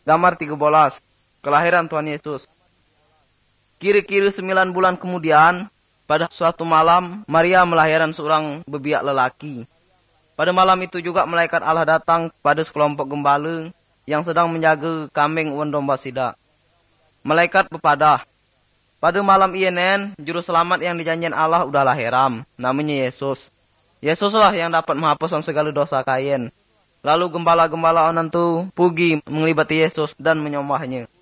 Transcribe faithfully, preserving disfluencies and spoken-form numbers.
Gambar tiga belas. Kelahiran Tuhan Yesus. Kira-kira sembilan bulan kemudian, pada suatu malam, Maria melahirkan seorang bebiak lelaki. Pada malam itu juga malaikat Allah datang pada sekelompok gembala yang sedang menjaga kambing wan domba sida. Malaikat berpadah. Pada malam ienen, juru selamat yang dijanjikan Allah udah lahiram. Namanya Yesus. Yesuslah yang dapat menghapuskan segala dosa Kain. Lalu gembala-gembala onan tu pugi mengelibati Yesus dan menyembahnya.